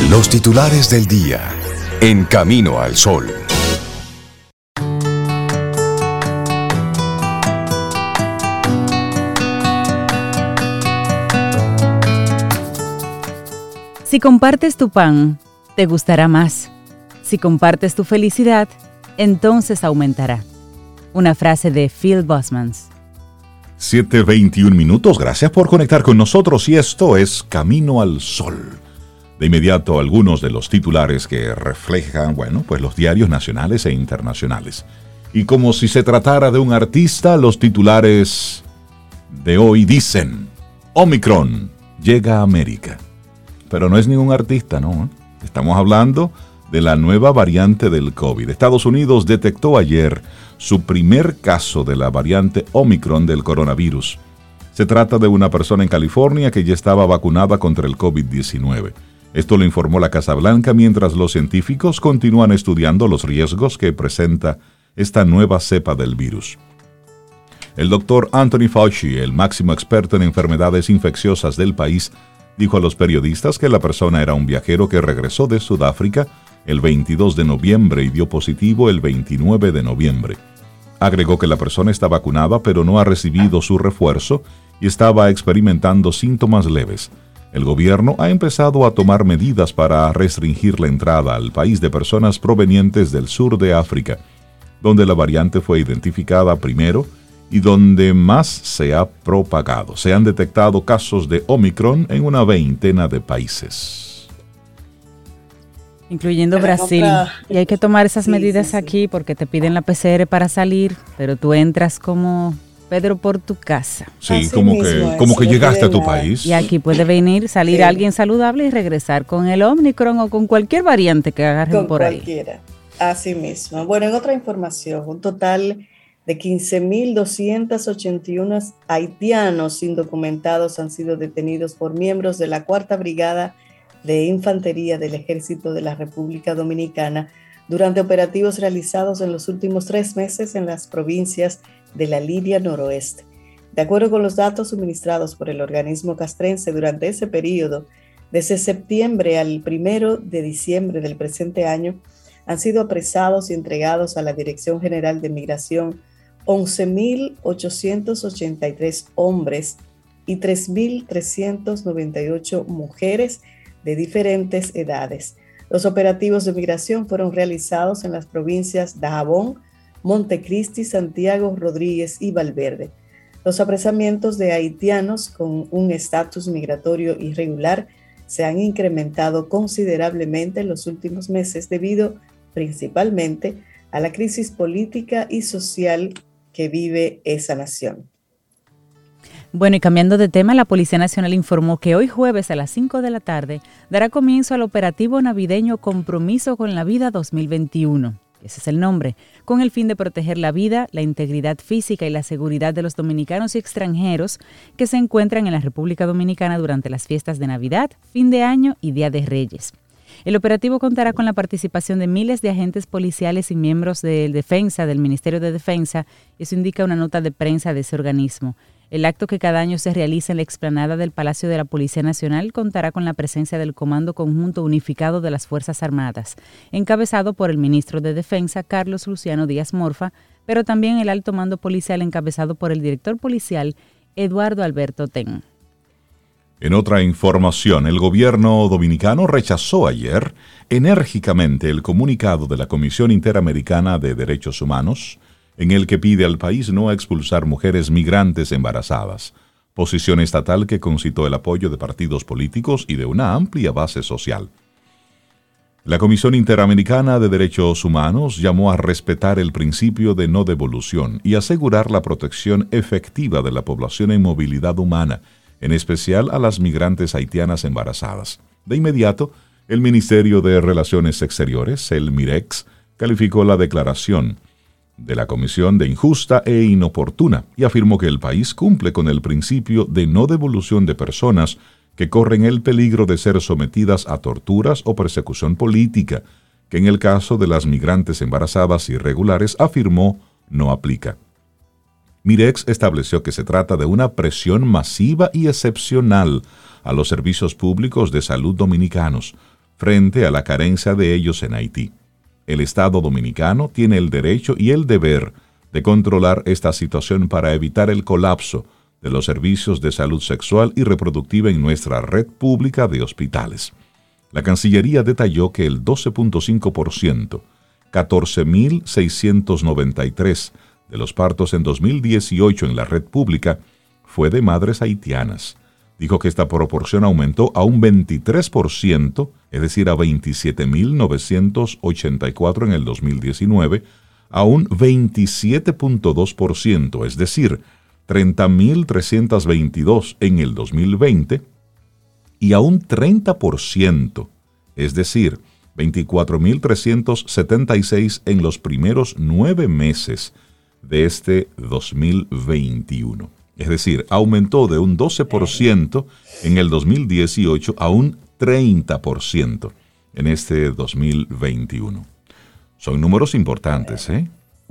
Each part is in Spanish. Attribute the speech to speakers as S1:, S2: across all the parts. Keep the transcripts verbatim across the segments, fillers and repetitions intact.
S1: Los titulares del día. En Camino al Sol.
S2: Si compartes tu pan, te gustará más. Si compartes tu felicidad, entonces aumentará. Una frase de Phil Bosmans.
S3: siete veintiún minutos, gracias por conectar con nosotros y esto es Camino al Sol. De inmediato, algunos de los titulares que reflejan, bueno, pues los diarios nacionales e internacionales. Y como si se tratara de un artista, los titulares de hoy dicen: Omicron llega a América. Pero no es ningún artista, ¿no? Estamos hablando de la nueva variante del COVID. Estados Unidos detectó ayer su primer caso de la variante Omicron del coronavirus. Se trata de una persona en California que ya estaba vacunada contra el COVID diecinueve. Esto lo informó la Casa Blanca mientras los científicos continúan estudiando los riesgos que presenta esta nueva cepa del virus. El doctor Anthony Fauci, el máximo experto en enfermedades infecciosas del país, dijo a los periodistas que la persona era un viajero que regresó de Sudáfrica el veintidós de noviembre y dio positivo el veintinueve de noviembre. Agregó que la persona está vacunada pero no ha recibido su refuerzo y estaba experimentando síntomas leves. El gobierno ha empezado a tomar medidas para restringir la entrada al país de personas provenientes del sur de África, donde la variante fue identificada primero y donde más se ha propagado. Se han detectado casos de Omicron en una veintena de países,
S2: incluyendo Brasil. Y hay que tomar esas sí, medidas sí, sí. aquí porque te piden la P C R para salir, pero tú entras como Pedro por tu casa.
S3: Sí, Así como que, es, como que llegaste a tu país.
S2: Y aquí puede venir, salir sí. alguien saludable y regresar con el Omicron o con cualquier variante que agarren
S4: con
S2: por
S4: cualquiera. ahí. Así mismo. Bueno, en otra información, un total de quince mil doscientos ochenta y uno haitianos indocumentados han sido detenidos por miembros de la Cuarta Brigada de Infantería del Ejército de la República Dominicana durante operativos realizados en los últimos tres meses en las provincias de la Línea Noroeste. De acuerdo con los datos suministrados por el organismo castrense durante ese periodo, desde septiembre al primero de diciembre del presente año, han sido apresados y entregados a la Dirección General de Migración once mil ochocientos ochenta y tres hombres y tres mil trescientas noventa y ocho mujeres de diferentes edades. Los operativos de migración fueron realizados en las provincias Dajabón, Montecristi, Santiago, Rodríguez y Valverde. Los apresamientos de haitianos con un estatus migratorio irregular se han incrementado considerablemente en los últimos meses debido principalmente a la crisis política y social que vive esa nación.
S2: Bueno, y cambiando de tema, la Policía Nacional informó que hoy jueves a las cinco de la tarde dará comienzo al operativo navideño Compromiso con la Vida dos mil veintiuno. Ese es el nombre, con el fin de proteger la vida, la integridad física y la seguridad de los dominicanos y extranjeros que se encuentran en la República Dominicana durante las fiestas de Navidad, fin de año y Día de Reyes. El operativo contará con la participación de miles de agentes policiales y miembros de defensa del Ministerio de Defensa, eso indica una nota de prensa de ese organismo. El acto, que cada año se realiza en la explanada del Palacio de la Policía Nacional, contará con la presencia del Comando Conjunto Unificado de las Fuerzas Armadas, encabezado por el ministro de Defensa, Carlos Luciano Díaz Morfa, pero también el alto mando policial encabezado por el director policial, Eduardo Alberto Ten.
S3: En otra información, el gobierno dominicano rechazó ayer enérgicamente el comunicado de la Comisión Interamericana de Derechos Humanos, en el que pide al país no expulsar mujeres migrantes embarazadas, posición estatal que concitó el apoyo de partidos políticos y de una amplia base social. La Comisión Interamericana de Derechos Humanos llamó a respetar el principio de no devolución y asegurar la protección efectiva de la población en movilidad humana, en especial a las migrantes haitianas embarazadas. De inmediato, el Ministerio de Relaciones Exteriores, el MIREX, calificó la declaración de la Comisión de injusta e inoportuna y afirmó que el país cumple con el principio de no devolución de personas que corren el peligro de ser sometidas a torturas o persecución política, que en el caso de las migrantes embarazadas irregulares afirmó no aplica. Mirex estableció que se trata de una presión masiva y excepcional a los servicios públicos de salud dominicanos, frente a la carencia de ellos en Haití. El Estado dominicano tiene el derecho y el deber de controlar esta situación para evitar el colapso de los servicios de salud sexual y reproductiva en nuestra red pública de hospitales. La Cancillería detalló que el doce punto cinco por ciento, catorce mil seiscientos noventa y tres, de los partos en dos mil dieciocho en la red pública fue de madres haitianas. Dijo que esta proporción aumentó a un veintitrés por ciento, es decir, a veintisiete mil novecientos ochenta y cuatro en el dos mil diecinueve, a un veintisiete punto dos por ciento, es decir, treinta mil trescientos veintidós en el dos mil veinte, y a un treinta por ciento, es decir, veinticuatro mil trescientos setenta y seis en los primeros nueve meses de este dos mil veintiuno. Es decir, aumentó de un doce por ciento en el dos mil dieciocho a un treinta por ciento en este dos mil veintiuno. Son números importantes, ¿eh?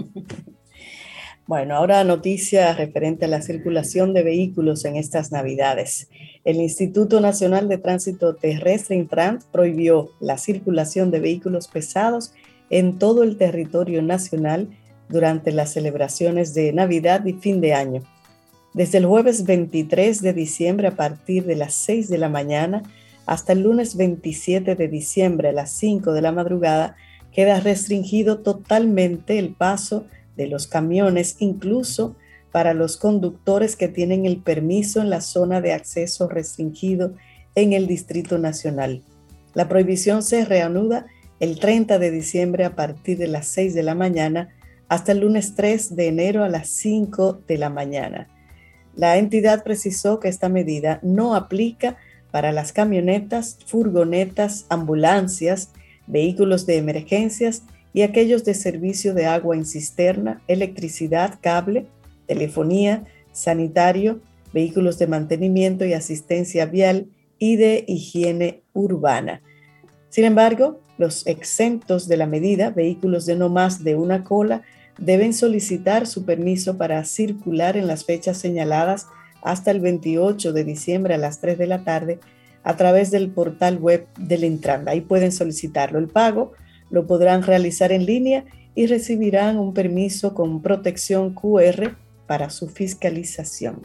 S4: Bueno, ahora noticia referente a la circulación de vehículos en estas Navidades. El Instituto Nacional de Tránsito Terrestre, Intrans, prohibió la circulación de vehículos pesados en todo el territorio nacional durante las celebraciones de Navidad y fin de año. Desde el jueves veintitrés de diciembre a partir de las seis de la mañana hasta el lunes veintisiete de diciembre a las cinco de la madrugada, queda restringido totalmente el paso de los camiones, incluso para los conductores que tienen el permiso en la zona de acceso restringido en el Distrito Nacional. La prohibición se reanuda el treinta de diciembre a partir de las seis de la mañana hasta el lunes tres de enero a las cinco de la mañana. La entidad precisó que esta medida no aplica para las camionetas, furgonetas, ambulancias, vehículos de emergencias y aquellos de servicio de agua en cisterna, electricidad, cable, telefonía, sanitario, vehículos de mantenimiento y asistencia vial y de higiene urbana. Sin embargo, los exentos de la medida, vehículos de no más de una cola, deben solicitar su permiso para circular en las fechas señaladas hasta el veintiocho de diciembre a las tres de la tarde a través del portal web del Intran. Ahí pueden solicitarlo. El pago lo podrán realizar en línea y recibirán un permiso con protección cu erre para su fiscalización.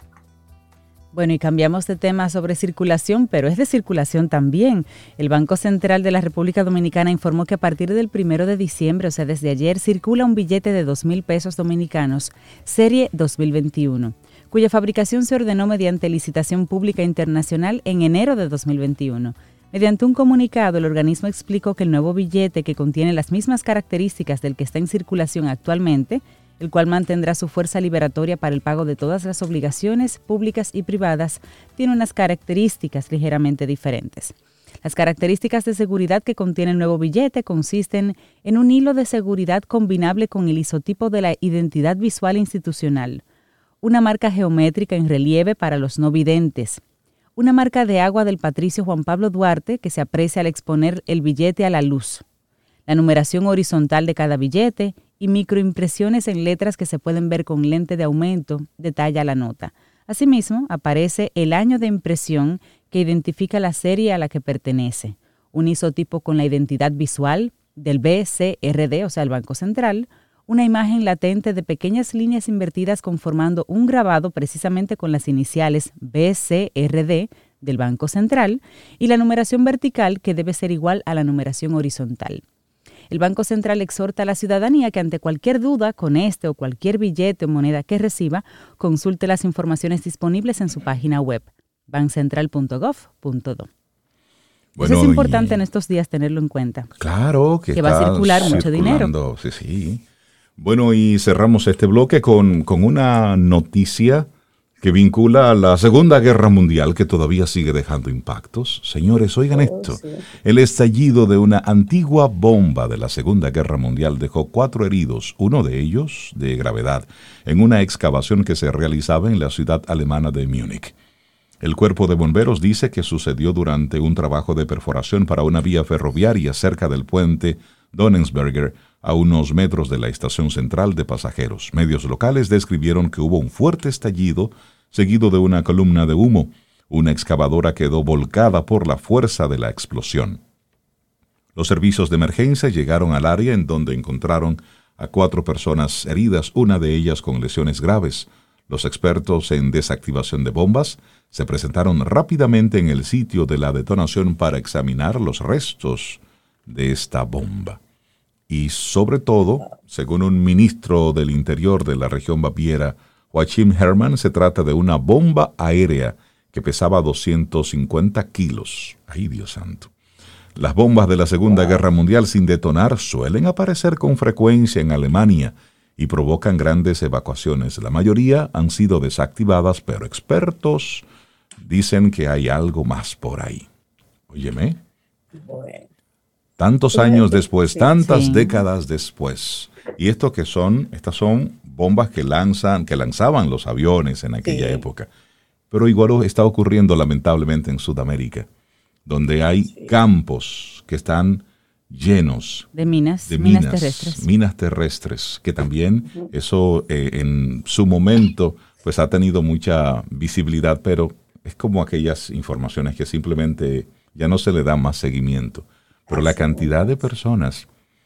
S2: Bueno, y cambiamos de tema sobre circulación, pero es de circulación también. El Banco Central de la República Dominicana informó que a partir del primero de diciembre, o sea, desde ayer, circula un billete de dos mil pesos dominicanos, serie dos mil veintiuno, cuya fabricación se ordenó mediante licitación pública internacional en enero de dos mil veintiuno. Mediante un comunicado, el organismo explicó que el nuevo billete, que contiene las mismas características del que está en circulación actualmente, el cual mantendrá su fuerza liberatoria para el pago de todas las obligaciones públicas y privadas, tiene unas características ligeramente diferentes. Las características de seguridad que contiene el nuevo billete consisten en un hilo de seguridad combinable con el isotipo de la identidad visual institucional, una marca geométrica en relieve para los no videntes, una marca de agua del patricio Juan Pablo Duarte que se aprecia al exponer el billete a la luz, la numeración horizontal de cada billete y microimpresiones en letras que se pueden ver con lente de aumento, detalla la nota. Asimismo, aparece el año de impresión que identifica la serie a la que pertenece, un isotipo con la identidad visual del be ce erre de, o sea, el Banco Central, una imagen latente de pequeñas líneas invertidas conformando un grabado precisamente con las iniciales be ce erre de del Banco Central y la numeración vertical que debe ser igual a la numeración horizontal. El Banco Central exhorta a la ciudadanía que ante cualquier duda con este o cualquier billete o moneda que reciba, consulte las informaciones disponibles en su página web, bancentral punto gov punto do. Bueno, eso es importante en estos días tenerlo en cuenta.
S3: Claro, que,
S2: que va a circular mucho dinero.
S3: Sí, sí. Bueno, y cerramos este bloque con, con una noticia que vincula a la Segunda Guerra Mundial, que todavía sigue dejando impactos. Señores, oigan esto. Sí. El estallido de una antigua bomba de la Segunda Guerra Mundial dejó cuatro heridos, uno de ellos de gravedad, en una excavación que se realizaba en la ciudad alemana de Múnich. El cuerpo de bomberos dice que sucedió durante un trabajo de perforación para una vía ferroviaria cerca del puente Donnersberger, a unos metros de la estación central de pasajeros. Medios locales describieron que hubo un fuerte estallido seguido de una columna de humo. Una excavadora quedó volcada por la fuerza de la explosión. Los servicios de emergencia llegaron al área en donde encontraron a cuatro personas heridas, una de ellas con lesiones graves. Los expertos en desactivación de bombas se presentaron rápidamente en el sitio de la detonación para examinar los restos de esta bomba. Y sobre todo, según un ministro del Interior de la región Baviera, Joachim Herrmann, se trata de una bomba aérea que pesaba doscientos cincuenta kilos. ¡Ay, Dios santo! Las bombas de la Segunda Guerra Mundial sin detonar suelen aparecer con frecuencia en Alemania y provocan grandes evacuaciones. La mayoría han sido desactivadas, pero expertos dicen que hay algo más por ahí. Óyeme.
S4: Bueno.
S3: Tantos años después,
S4: Sí,
S3: tantas
S2: sí.
S3: décadas después. Y esto que son, estas son bombas que lanzan, que lanzaban los aviones en aquella
S4: Sí.
S3: época. Pero igual está ocurriendo lamentablemente en Sudamérica, donde hay
S4: Sí.
S3: campos que están llenos
S2: De minas,
S3: de
S2: minas,
S3: minas,
S2: terrestres.
S3: minas terrestres, que también eso eh, en su momento pues ha tenido mucha visibilidad, pero es como aquellas informaciones que simplemente ya no se le da más seguimiento. Pero la cantidad de personas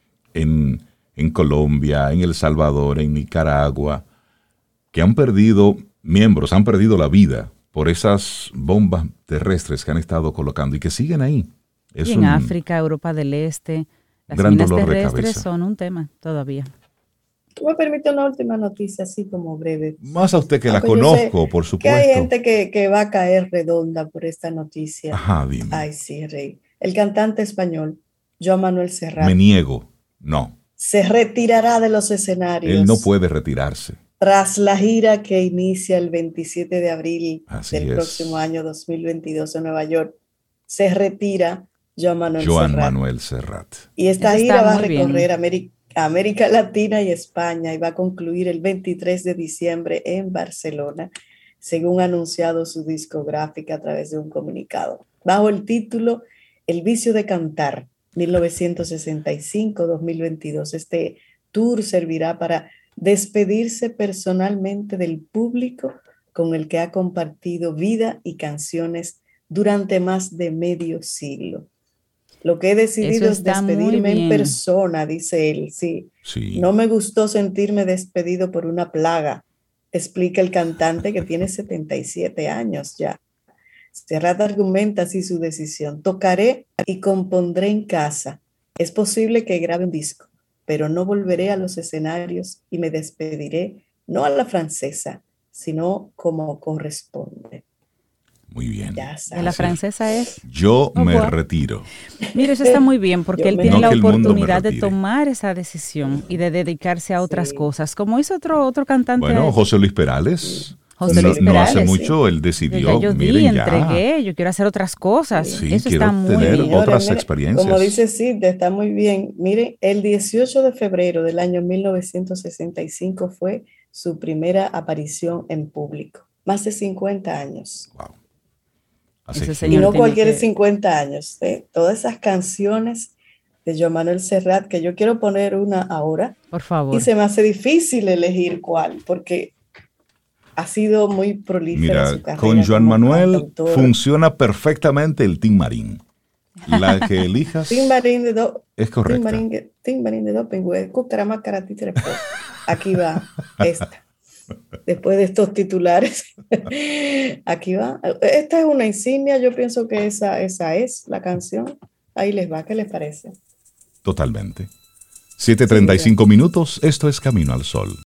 S3: en, en Colombia, en El Salvador, en Nicaragua, que han perdido miembros, han perdido la vida por esas bombas terrestres que han estado colocando y que siguen ahí. Es
S2: Y en
S3: un-
S2: África, Europa del Este, las
S3: gran
S2: minas
S3: dolor de
S2: terrestres
S3: cabeza.
S2: son un tema todavía.
S4: Tú me permites una última noticia, así como breve.
S3: Más a usted que la
S4: Aunque yo sé
S3: conozco, por
S4: Que
S3: supuesto.
S4: hay gente que, que va a caer redonda por esta noticia.
S3: Ajá, dime.
S4: Ay, sí, Rey. El cantante español, Joan Manuel Serrat,
S3: Me niego. No,
S4: se retirará de los escenarios
S3: él no puede retirarse.
S4: tras la gira que inicia el veintisiete de abril
S3: Así
S4: del
S3: es.
S4: próximo año dos mil veintidós en Nueva York. Se retira Joan Manuel
S3: Joan
S4: Serrat.
S3: Manuel Serrat.
S4: Y esta
S2: Eso está
S4: gira va a
S2: muy bien.
S4: recorrer Ameri- América Latina y España y va a concluir el veintitrés de diciembre en Barcelona, según ha anunciado su discográfica a través de un comunicado. Bajo el título El vicio de cantar, mil novecientos sesenta y cinco a dos mil veintidós. Este tour servirá para despedirse personalmente del público con el que ha compartido vida y canciones durante más de medio siglo. Lo que he decidido
S2: Eso
S4: es
S2: está muy
S4: despedirme en
S2: bien.
S4: persona, dice él. Sí,
S3: Sí.
S4: no me gustó sentirme despedido por una plaga, explica el cantante que tiene setenta y siete años ya. Serrat argumenta así su decisión. Tocaré y compondré en casa. Es posible que grabe un disco, pero no volveré a los escenarios y me despediré no a la francesa, sino como corresponde.
S3: Muy bien.
S4: Ya
S2: De la
S4: sabes.
S2: francesa es.
S3: Yo
S2: Oh,
S3: me
S2: wow.
S3: retiro.
S2: Mire, eso está muy bien porque
S4: Yo
S2: él
S4: me-
S2: tiene
S3: No
S2: la
S3: que el mundo me
S2: oportunidad de
S3: retire.
S2: tomar esa decisión y de dedicarse a otras
S4: Sí.
S2: cosas, como hizo otro otro cantante.
S3: Bueno, José Luis Perales.
S2: José
S3: no,
S2: Luis
S3: no hace
S2: Perales,
S3: mucho él
S2: Yo
S3: decidió,
S2: ya yo di,
S3: miren ya.
S2: entregué, yo quiero hacer otras cosas.
S3: Sí,
S2: Eso
S3: quiero
S2: está muy
S3: tener
S2: bien.
S3: otras
S4: mire,
S3: experiencias.
S4: Como dice Sid, está muy bien. Miren, el dieciocho de febrero del año mil novecientos sesenta y cinco fue su primera aparición en público. Más de cincuenta años.
S3: Wow. Así
S2: Ese
S3: que-
S4: Y
S2: señor
S4: no
S2: tiene
S4: cualquier
S2: que-
S4: cincuenta años. ¿eh? Todas esas canciones de Joan Manuel Serrat, que yo quiero poner una ahora,
S2: Por favor.
S4: y se me hace difícil elegir cuál, porque ha sido muy prolífera
S3: Mira,
S4: su carrera.
S3: con Joan
S4: como
S3: Manuel
S4: cantautor.
S3: funciona perfectamente el Tim Marín. La que elijas
S4: Tim Marín de Do-
S3: es
S4: Tim
S3: correcta.
S4: Marín de- Tim Marín de Doping, güey. Cucara más cara ti tre po. Aquí va esta. Después de estos titulares, aquí va. Esta es una insignia, yo pienso que esa, esa es la canción. Ahí les va, ¿qué les parece?
S3: Totalmente. siete treinta y cinco minutos, esto es Camino al Sol.